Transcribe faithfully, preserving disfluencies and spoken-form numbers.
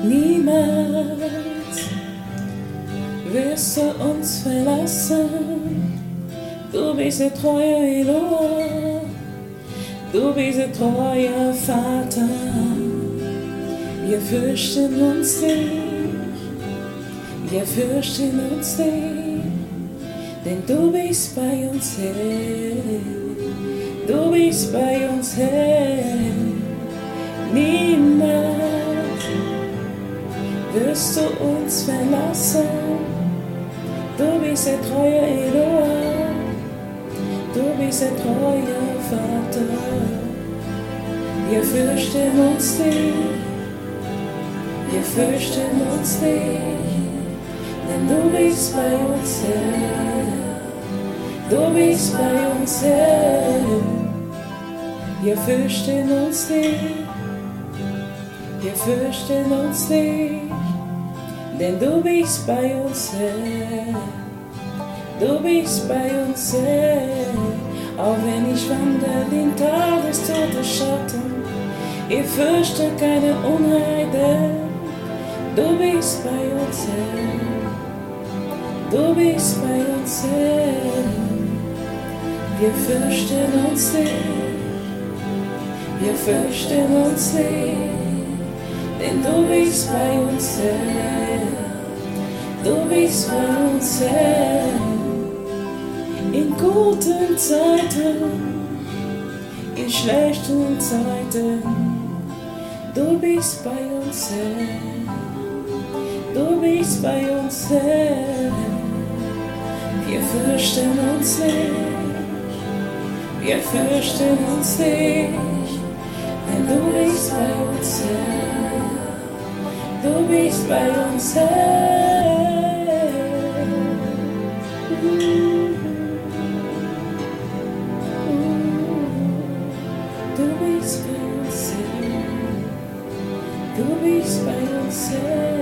Niemals wirst du uns verlassen. Du bist ein treuer Eloah, du bist ein treuer Vater. Wir fürchten uns nicht, wir fürchten uns nicht, denn du bist bei uns Herr, du bist bei uns Herr. Niemals wirst du uns verlassen, du bist ein treuer Eloah, du bist ein treuer Vater. Wir fürchten uns nicht, wir fürchten uns nicht, denn du bist bei uns Herr, du bist bei uns Herr. Wir fürchten uns nicht, wir fürchten uns nicht, denn du bist bei uns Herr, du bist bei uns Herr. Auch wenn ich wandere in Tal des Todesschatten, ich fürchte keine Unheil, du bist bei uns Herr, du bist bei uns Herr. Wir fürchten uns nicht, wir fürchten uns nicht, denn du bist bei uns Herr, du bist bei uns Herr. In guten Zeiten, in schlechten Zeiten, du bist bei uns Herr, du bist bei uns Herr. Wir fürchten uns nicht, wir fürchten uns nicht, denn du bist bei uns Herr, du bist bei uns Herr. Du bist bei uns Herr, du bist bei uns Herr.